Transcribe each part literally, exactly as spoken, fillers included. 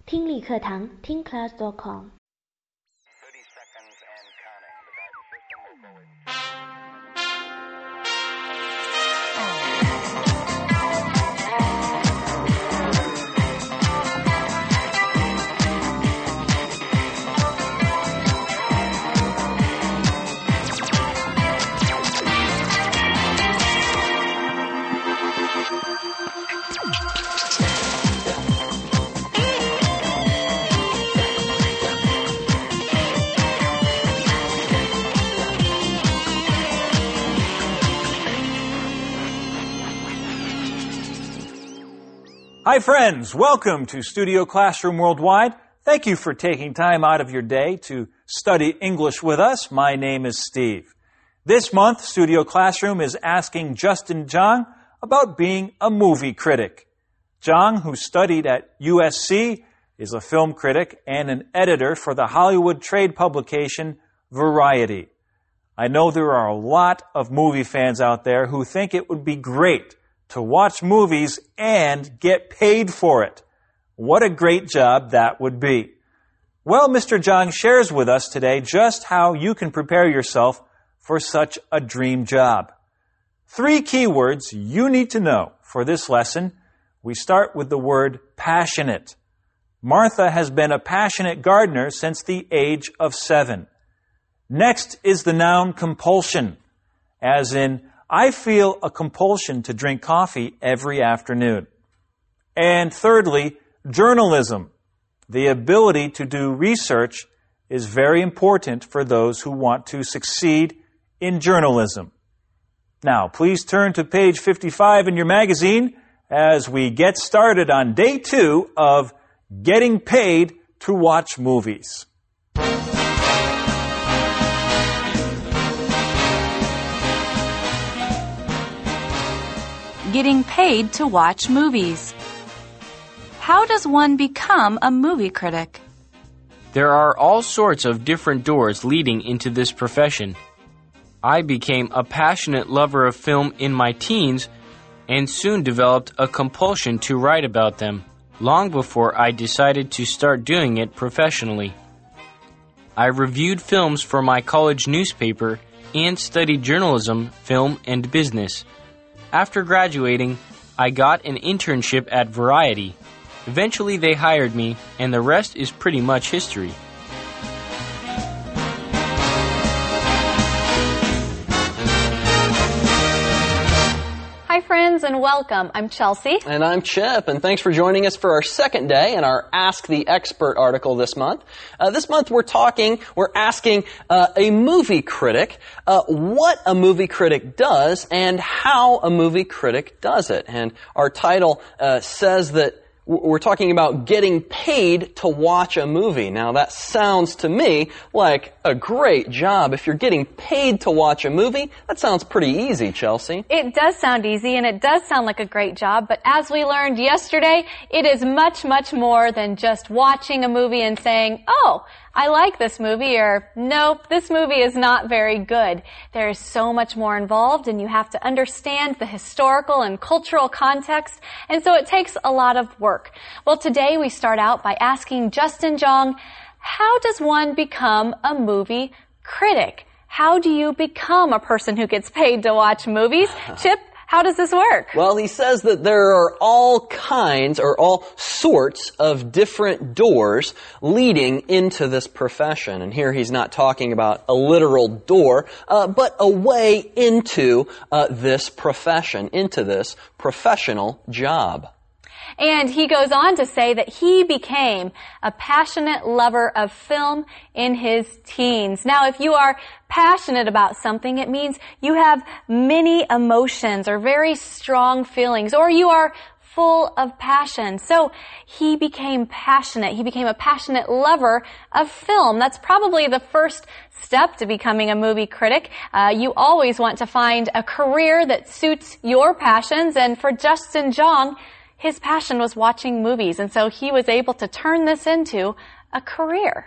听力课堂听 class dot com。 Hi friends, welcome to Studio Classroom Worldwide. Thank you for taking time out of your day to study English with us. My name is Steve. This month, Studio Classroom is asking Justin Zhang about being a movie critic. Zhang, who studied at U S C, is a film critic and an editor for the Hollywood trade publication Variety. I know there are a lot of movie fans out there who think it would be great to watch movies and get paid for it. What a great job that would be. Well, Mister Zhang shares with us today just how you can prepare yourself for such a dream job. Three keywords you need to know for this lesson. We start with the word passionate. Martha has been a passionate gardener since the age of seven. Next is the noun compulsion, as in, I feel a compulsion to drink coffee every afternoon. And thirdly, journalism. The ability to do research is very important for those who want to succeed in journalism. Now, please turn to page fifty-five in your magazine as we get started on day two of Getting Paid to Watch Movies. Getting paid to watch movies. How does one become a movie critic? There are all sorts of different doors leading into this profession. I became a passionate lover of film in my teens and soon developed a compulsion to write about them, long before I decided to start doing it professionally. I reviewed films for my college newspaper and studied journalism, film, and business. After graduating, I got an internship at Variety. Eventually they hired me, and the rest is pretty much history. Hi friends and welcome. I'm Chelsea. And I'm Chip, and thanks for joining us for our second day in our Ask the Expert article this month. Uh, this month we're talking, we're asking uh, a movie critic uh, what a movie critic does and how a movie critic does it. And our title uh, says that we're talking about getting paid to watch a movie. Now that sounds to me like a great job. If you're getting paid to watch a movie, that sounds pretty easy, Chelsea. It does sound easy and it does sound like a great job, but as we learned yesterday, it is much, much more than just watching a movie and saying, oh, I like this movie, or nope, this movie is not very good. There is so much more involved, and you have to understand the historical and cultural context, and so it takes a lot of work. Well, today we start out by asking Justin Zhang, how does one become a movie critic? How do you become a person who gets paid to watch movies? Chip, how does this work? Well, he says that there are all kinds or all sorts of different doors leading into this profession. And here he's not talking about a literal door, uh, but a way into uh, this profession, into this professional job. And he goes on to say that he became a passionate lover of film in his teens. Now, if you are passionate about something, it means you have many emotions or very strong feelings, or you are full of passion. So he became passionate. He became a passionate lover of film. That's probably the first step to becoming a movie critic. Uh, you always want to find a career that suits your passions. And for Justin Zhang, his passion was watching movies, and so he was able to turn this into a career.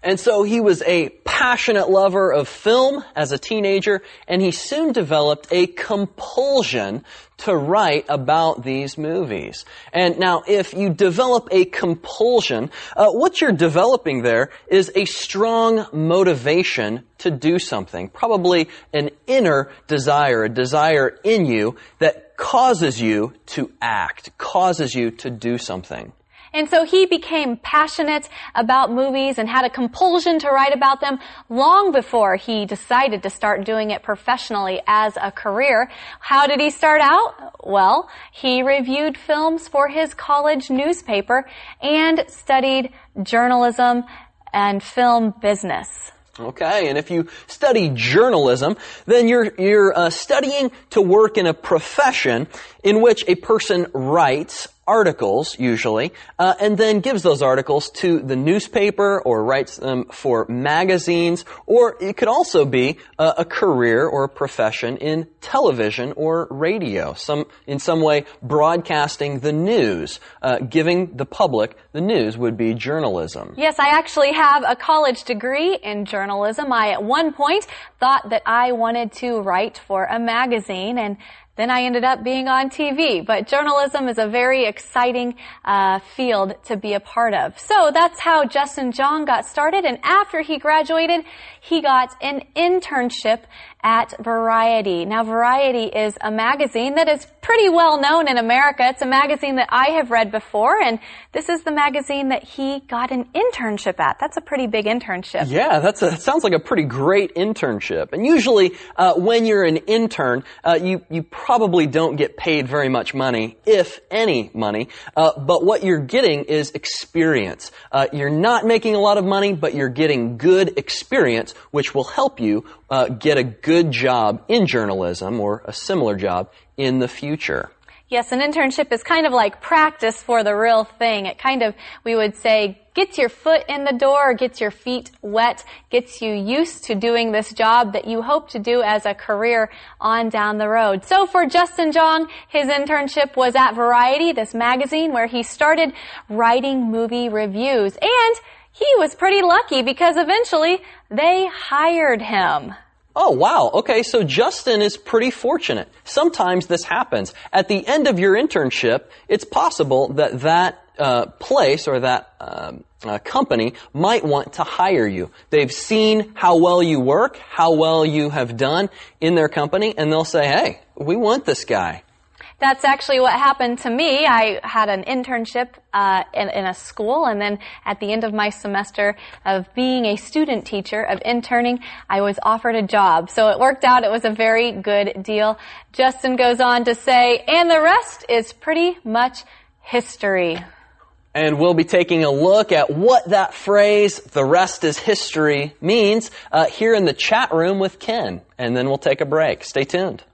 And so he was a passionate lover of film as a teenager, and he soon developed a compulsion to write about these movies. And now, if you develop a compulsion, uh, what you're developing there is a strong motivation to do something, probably an inner desire, a desire in you that causes you to act, causes you to do something. And so he became passionate about movies and had a compulsion to write about them long before he decided to start doing it professionally as a career. How did he start out? Well, he reviewed films for his college newspaper and studied journalism and film business. Okay, and if you study journalism, then you're you're uh, studying to work in a profession in which a person writes articles, usually, uh, and then gives those articles to the newspaper or writes them for magazines, or it could also be a, a career or a profession in television or radio, some in some way broadcasting the news, uh, giving the public the news would be journalism. Yes, I actually have a college degree in journalism. I, at one point, thought that I wanted to write for a magazine, and then I ended up being on T V. But journalism is a very exciting uh, field to be a part of. So that's how Justin Jong got started. And after he graduated, he got an internship at Variety. Now, Variety is a magazine that is pretty well known in America. It's a magazine that I have read before, and this is the magazine that he got an internship at. That's a pretty big internship. Yeah, that's a, that sounds like a pretty great internship. And usually, uh, when you're an intern, uh, you, you probably don't get paid very much money, if any money, uh, but what you're getting is experience. Uh, you're not making a lot of money, but you're getting good experience, which will help you uh, get a good job in journalism or a similar job in the future. Yes, an internship is kind of like practice for the real thing. It kind of, we would say, gets your foot in the door, gets your feet wet, gets you used to doing this job that you hope to do as a career on down the road. So for Justin Jong, his internship was at Variety, this magazine where he started writing movie reviews. And he was pretty lucky because eventually they hired him. Oh, wow. Okay, so Justin is pretty fortunate. Sometimes this happens. At the end of your internship, it's possible that that uh, place or that um, uh, company might want to hire you. They've seen how well you work, how well you have done in their company, and they'll say, hey, we want this guy. That's actually what happened to me. I had an internship uh, in, in a school, and then at the end of my semester of being a student teacher, of interning, I was offered a job. So it worked out. It was a very good deal. Justin goes on to say, and the rest is pretty much history. And we'll be taking a look at what that phrase, the rest is history, means uh, here in the chat room with Ken. And then we'll take a break. Stay tuned.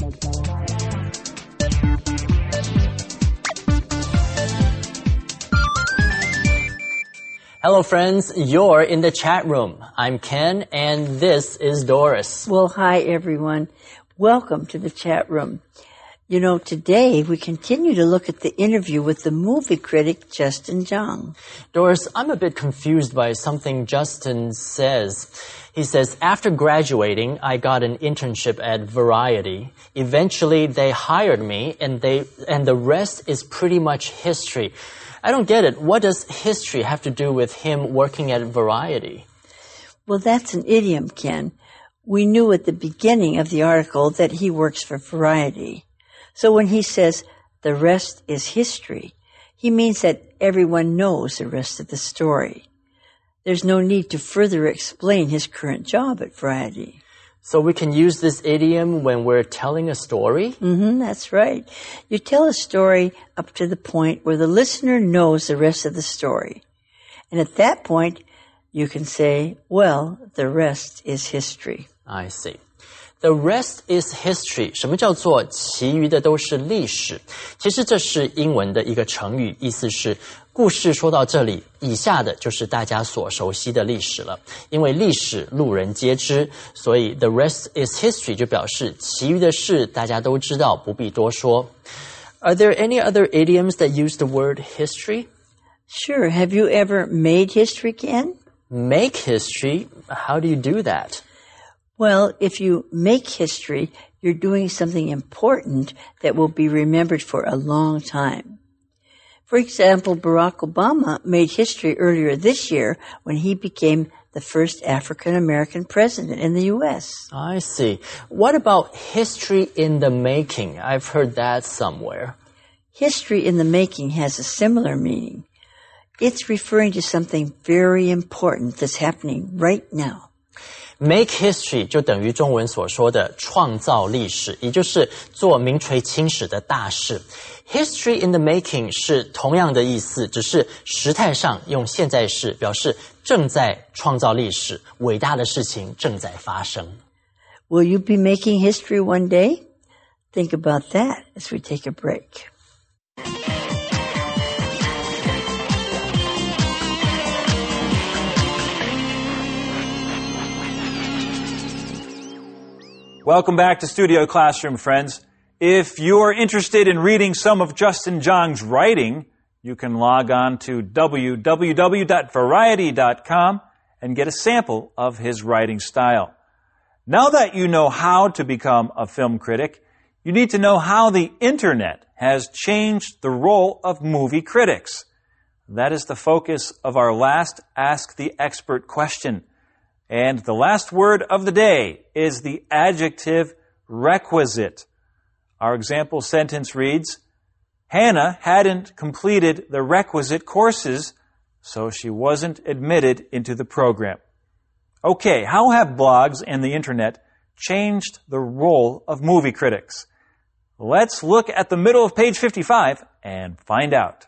Hello friends, you're in the chat room. I'm Ken and this is Doris. Well, hi everyone. Welcome to the chat room. You know, today we continue to look at the interview with the movie critic Justin Jong. Doris, I'm a bit confused by something Justin says. He says, after graduating, I got an internship at Variety. Eventually, they hired me and they, and the rest is pretty much history. I don't get it. What does history have to do with him working at Variety? Well, that's an idiom, Ken. We knew at the beginning of the article that he works for Variety. So when he says, the rest is history, he means that everyone knows the rest of the story. There's no need to further explain his current job at Variety. So we can use this idiom when we're telling a story? Mm-hmm, that's right. You tell a story up to the point where the listener knows the rest of the story. And at that point, you can say, well, the rest is history. I see. The rest is history. 什么叫做其余的都是历史？其实这是英文的一个成语，意思是故事说到这里，以下的就是大家所熟悉的历史了。因为历史路人皆知，所以 the rest is history 就表示其余的事大家都知道，不必多说。Are there any other idioms that use the word history? Sure. Have you ever made history, Ken? Make history? How do you do that? Well, if you make history, you're doing something important that will be remembered for a long time. For example, Barack Obama made history earlier this year when he became the first African American president in the U S. I see. What about history in the making? I've heard that somewhere. History in the making has a similar meaning. It's referring to something very important that's happening right now. Make history 就等于中文所说的创造历史，也就是做名垂青史的大事。History in the making 是同样的意思，只是时态上用现在式表示正在创造历史，伟大的事情正在发生。 Will you be making history one day? Think about that as we take a break. Welcome back to Studio Classroom, friends. If you are interested in reading some of Justin Zhang's writing, you can log on to w w w dot variety dot com and get a sample of his writing style. Now that you know how to become a film critic, you need to know how the Internet has changed the role of movie critics. That is the focus of our last Ask the Expert question. And the last word of the day is the adjective requisite. Our example sentence reads, Hannah hadn't completed the requisite courses, so she wasn't admitted into the program. Okay, how have blogs and the Internet changed the role of movie critics? Let's look at the middle of page fifty-five and find out.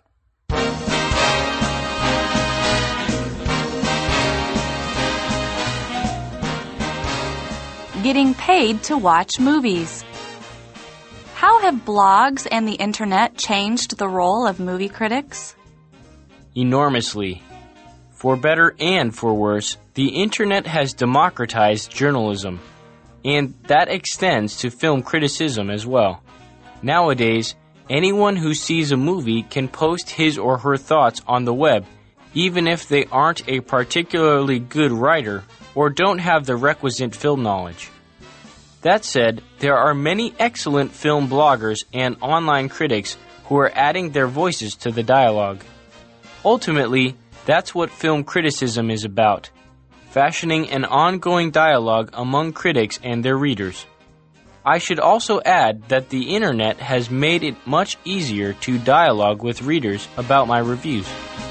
Getting paid to watch movies. How have blogs and the Internet changed the role of movie critics? Enormously. For better and for worse, the Internet has democratized journalism, and that extends to film criticism as well. Nowadays, anyone who sees a movie can post his or her thoughts on the web, even if they aren't a particularly good writer or don't have the requisite film knowledge. That said, there are many excellent film bloggers and online critics who are adding their voices to the dialogue. Ultimately, that's what film criticism is about, fashioning an ongoing dialogue among critics and their readers. I should also add that the Internet has made it much easier to dialogue with readers about my reviews.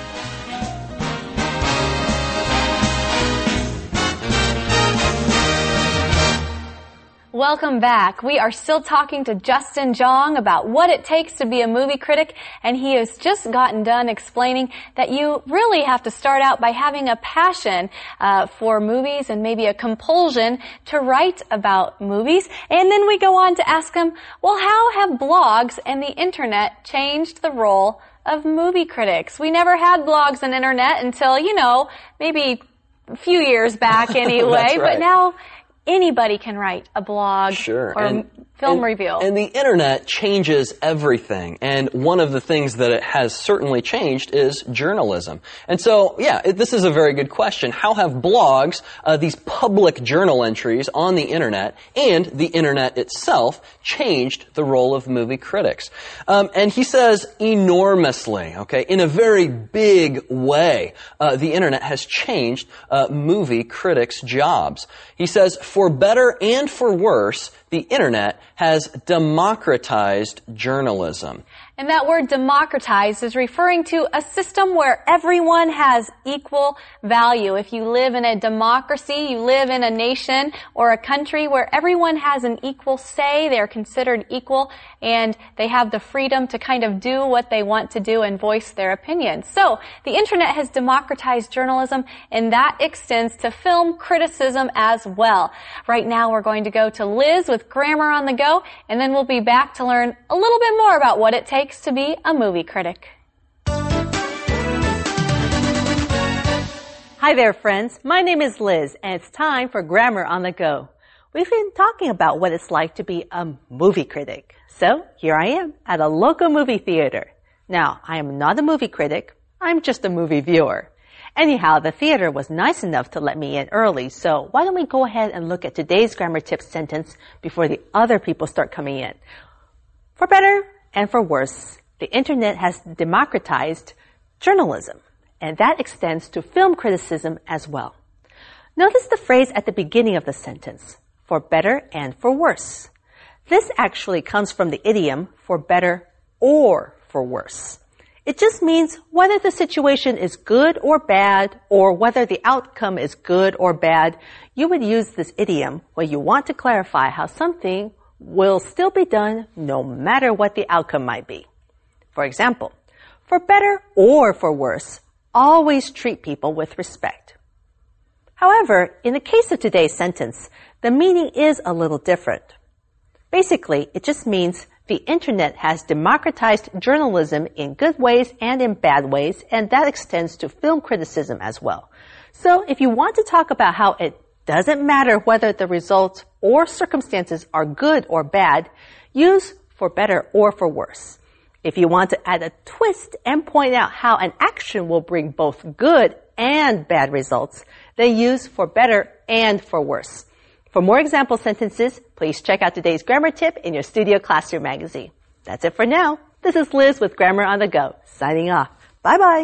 Welcome back. We are still talking to Justin Zhang about what it takes to be a movie critic, and he has just gotten done explaining that you really have to start out by having a passion uh, for movies and maybe a compulsion to write about movies. And then we go on to ask him, well, how have blogs and the Internet changed the role of movie critics? We never had blogs and Internet until, you know, maybe a few years back anyway, That's right. But now anybody can write a blog sure. or and, film and, review. And the Internet changes everything. And one of the things that it has certainly changed is journalism. And so, yeah, it, this is a very good question. How have blogs, uh, these public journal entries on the Internet and the Internet itself changed the role of movie critics? Um, and he says enormously, okay, in a very big way. Uh, the Internet has changed uh, movie critics' jobs. He says, for better and for worse, the Internet has democratized journalism. And that word democratized is referring to a system where everyone has equal value. If you live in a democracy, you live in a nation or a country where everyone has an equal say, they're considered equal, and they have the freedom to kind of do what they want to do and voice their opinions. So, the Internet has democratized journalism, and that extends to film criticism as well. Right now, we're going to go to Liz with Grammar on the Go, and then we'll be back to learn a little bit more about what it takes to be a movie critic. Hi there, friends. My name is Liz, and it's time for Grammar on the Go. We've been talking about what it's like to be a movie critic. So here I am at a local movie theater. Now, I am not a movie critic. I'm just a movie viewer. Anyhow, the theater was nice enough to let me in early, so why don't we go ahead and look at today's grammar tip sentence before the other people start coming in. For better and for worse, the internet has democratized journalism, and that extends to film criticism as well. Notice the phrase at the beginning of the sentence, for better and for worse. This actually comes from the idiom for better or for worse. It just means whether the situation is good or bad, or whether the outcome is good or bad. You would use this idiom when you want to clarify how something will still be done no matter what the outcome might be. For example, for better or for worse, always treat people with respect. However, in the case of today's sentence, the meaning is a little different. Basically, it just means the internet has democratized journalism in good ways and in bad ways, and that extends to film criticism as well. So if you want to talk about how it doesn't matter whether the results or circumstances are good or bad, use for better or for worse. If you want to add a twist and point out how an action will bring both good and bad results, then use for better and for worse. For more example sentences, please check out today's grammar tip in your Studio Classroom magazine. That's it for now. This is Liz with Grammar on the Go, signing off. Bye-bye.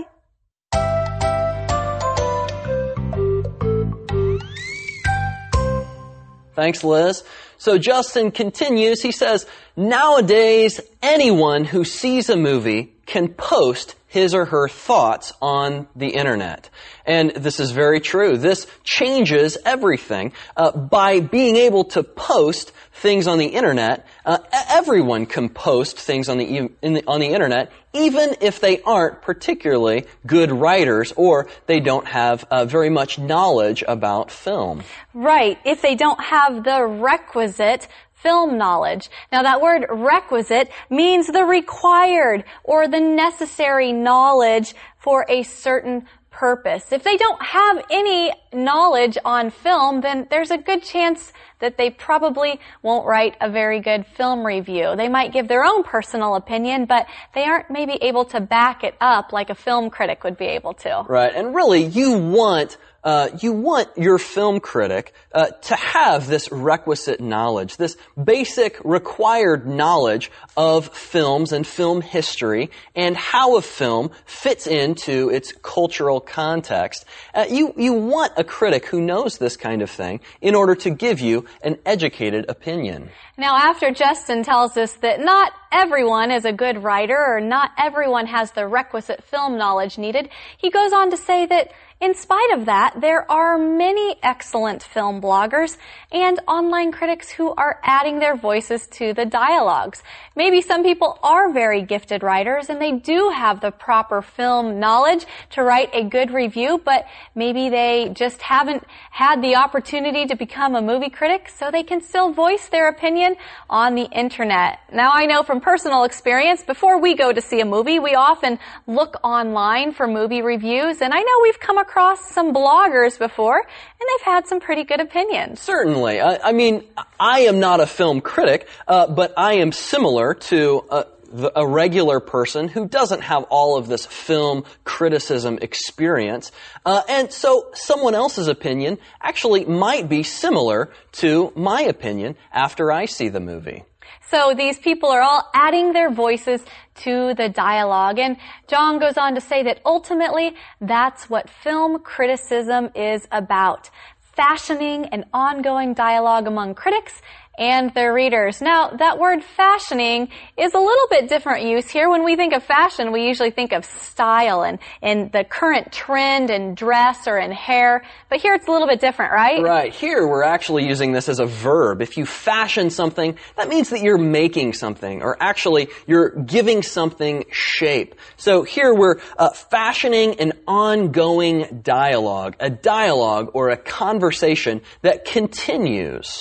Thanks, Liz. So Justin continues. He says, nowadays, anyone who sees a movie can post his or her thoughts on the internet. And this is very true. This changes everything. Uh, by being able to post things on the internet, uh, everyone can post things on the, in the on the internet, even if they aren't particularly good writers or they don't have uh, very much knowledge about film. Right. If they don't have the requisite film knowledge. Now that word requisite means the required or the necessary knowledge for a certain purpose. If they don't have any knowledge on film, then there's a good chance that they probably won't write a very good film review. They might give their own personal opinion, but they aren't maybe able to back it up like a film critic would be able to. Right. And really, you want Uh, you want your film critic uh, to have this requisite knowledge, this basic required knowledge of films and film history and how a film fits into its cultural context. Uh, you, you want a critic who knows this kind of thing in order to give you an educated opinion. Now, after Justin tells us that not everyone is a good writer or not everyone has the requisite film knowledge needed, he goes on to say that in spite of that, there are many excellent film bloggers and online critics who are adding their voices to the dialogues. Maybe some people are very gifted writers and they do have the proper film knowledge to write a good review, but maybe they just haven't had the opportunity to become a movie critic, so they can still voice their opinion on the internet. Now, I know from personal experience, before we go to see a movie, we often look online for movie reviews, and I know we've come across some bloggers before, and they've had some pretty good opinions. Certainly. I, I mean, I am not a film critic, uh, but I am similar to uh, the, a regular person who doesn't have all of this film criticism experience. Uh, and so someone else's opinion actually might be similar to my opinion after I see the movie. So these people are all adding their voices to the dialogue. And John goes on to say that ultimately that's what film criticism is about. Fashioning an ongoing dialogue among critics and their readers. Now, that word fashioning is a little bit different use here. When we think of fashion, we usually think of style and, and the current trend in dress or in hair. But here it's a little bit different, right? Right. Here we're actually using this as a verb. If you fashion something, that means that you're making something, or actually you're giving something shape. So here we're uh, fashioning an ongoing dialogue, a dialogue or a conversation that continues.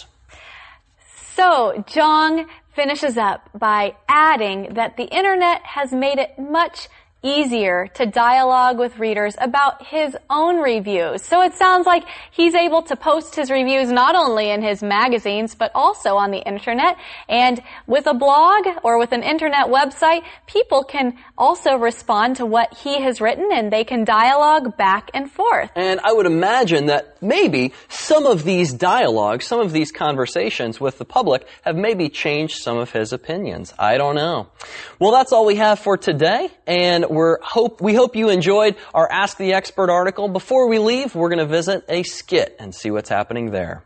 So, John finishes up by adding that the internet has made it much easier to dialogue with readers about his own reviews. So it sounds like he's able to post his reviews not only in his magazines, but also on the internet. And with a blog or with an internet website, people can also respond to what he has written and they can dialogue back and forth. And I would imagine that maybe some of these dialogues, some of these conversations with the public have maybe changed some of his opinions. I don't know. Well, that's all we have for today, and we're hope we hope you enjoyed our Ask the Expert article. Before we leave, we're going to visit a skit and see what's happening there.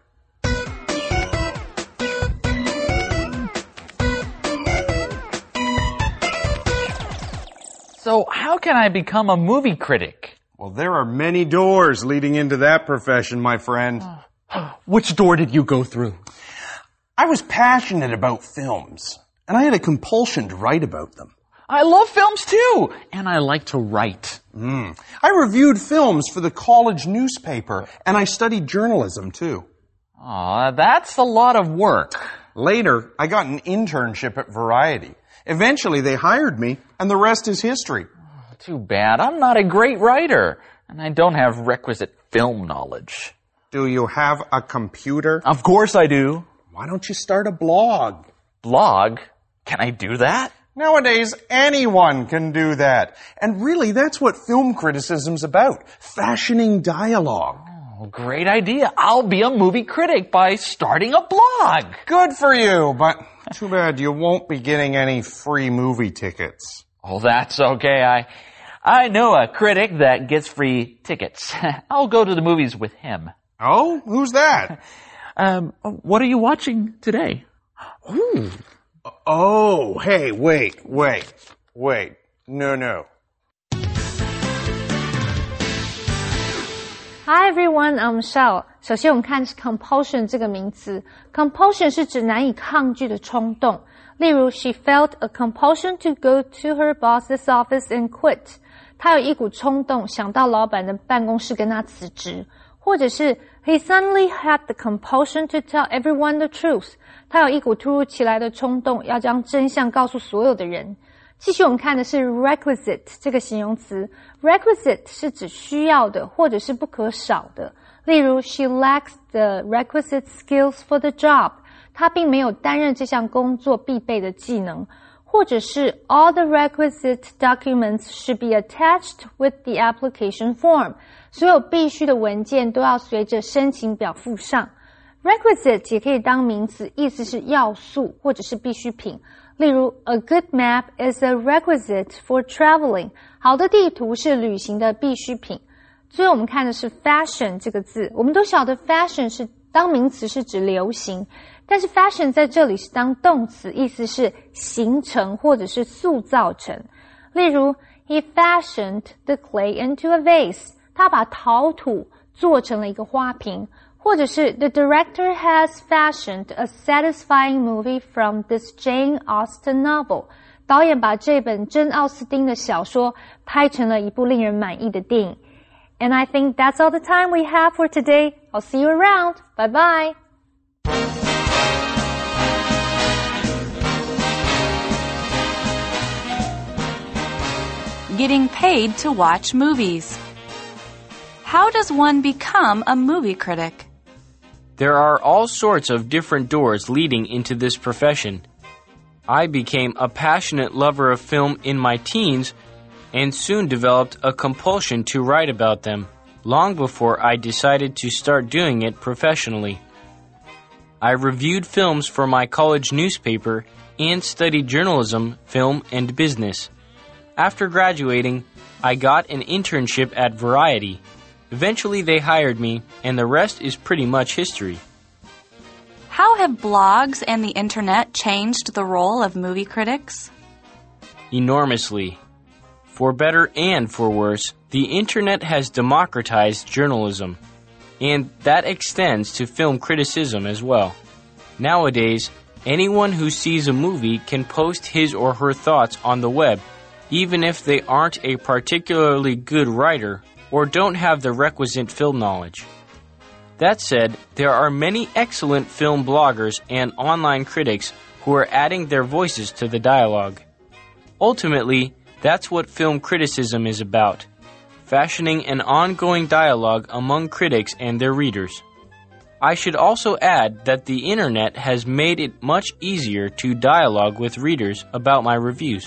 So, how can I become a movie critic? Well, there are many doors leading into that profession, my friend. Which door did you go through? I was passionate about films, and I had a compulsion to write about them. I love films too, and I like to write. Mm. I reviewed films for the college newspaper, and I studied journalism too. Aw, that's a lot of work. Later, I got an internship at Variety. Eventually, they hired me, and the rest is history. Too bad. I'm not a great writer, and I don't have requisite film knowledge. Do you have a computer? Of course I do. Why don't you start a blog? Blog? Can I do that? Nowadays, anyone can do that. And really, that's what film criticism's about. Fashioning dialogue. Oh, great idea. I'll be a movie critic by starting a blog. Good for you, but too bad you won't be getting any free movie tickets. Oh, that's okay. I, I know a critic that gets free tickets. I'll go to the movies with him. Oh? Who's that? um, what are you watching today? Ooh. Oh, hey, wait, wait, wait. No, no. Hi everyone, I'm Michelle. 首先我们看 compulsion 这个名词。compulsion 是指难以抗拒的冲动。例如 she felt a compulsion to go to her boss's office and quit. 她有一股冲动想到老板的办公室跟她辞职。或者是 he suddenly had the compulsion to tell everyone the truth. 他有一股突如其来的冲动要将真相告诉所有的人。继续我们看的是 requisite 这个形容词。requisite 是指需要的或者是不可少的。例如 she lacks the requisite skills for the job. 她并没有担任这项工作必备的技能。或者是 all the requisite documents should be attached with the application form. 所有必须的文件都要随着申请表附上。requisite 也可以当名词，意思是要素或者是必需品。例如 a good map is a requisite for traveling. 好的地图是旅行的必需品。最后我们看的是 fashion 这个字。我们都晓得 fashion 是当名词是指流行，但是 fashion 在这里是当动词，意思是形成或者是塑造成。例如 he fashioned the clay into a vase. 他把陶土做成了一个花瓶。或者是 the director has fashioned a satisfying movie from this Jane Austen novel. 导演把这本珍奥斯汀的小说拍成了一部令人满意的电影。And I think that's all the time we have for today. I'll see you around. Bye bye. Getting paid to watch movies. How does one become a movie critic? There are all sorts of different doors leading into this profession. I became a passionate lover of film in my teens and soon developed a compulsion to write about them, long before I decided to start doing it professionally. I reviewed films for my college newspaper and studied journalism, film, and business. After graduating, I got an internship at Variety. Eventually they hired me, and the rest is pretty much history. How have blogs and the internet changed the role of movie critics? Enormously. For better and for worse, the internet has democratized journalism, and that extends to film criticism as well. Nowadays, anyone who sees a movie can post his or her thoughts on the web, even if they aren't a particularly good writer or don't have the requisite film knowledge. That said, there are many excellent film bloggers and online critics who are adding their voices to the dialogue. Ultimately, That's what film criticism is about, fashioning an ongoing dialogue among critics and their readers. I should also add that the internet has made it much easier to dialogue with readers about my reviews.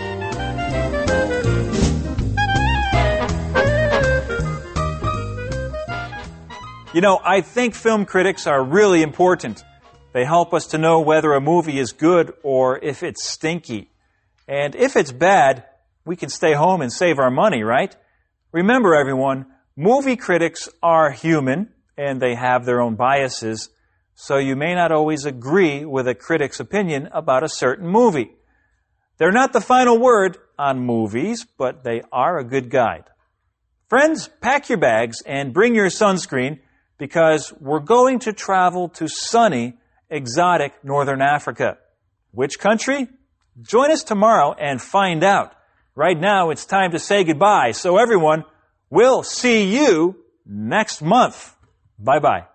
You know, I think film critics are really important. They help us to know whether a movie is good or if it's stinky. And if it's bad, we can stay home and save our money, right? Remember, everyone, movie critics are human and they have their own biases, so you may not always agree with a critic's opinion about a certain movie. They're not the final word on movies, but they are a good guide. Friends, pack your bags and bring your sunscreen because we're going to travel to sunny, exotic Northern Africa. Which country? Join us tomorrow and find out. Right now, it's time to say goodbye. So everyone, we'll see you next month. Bye-bye.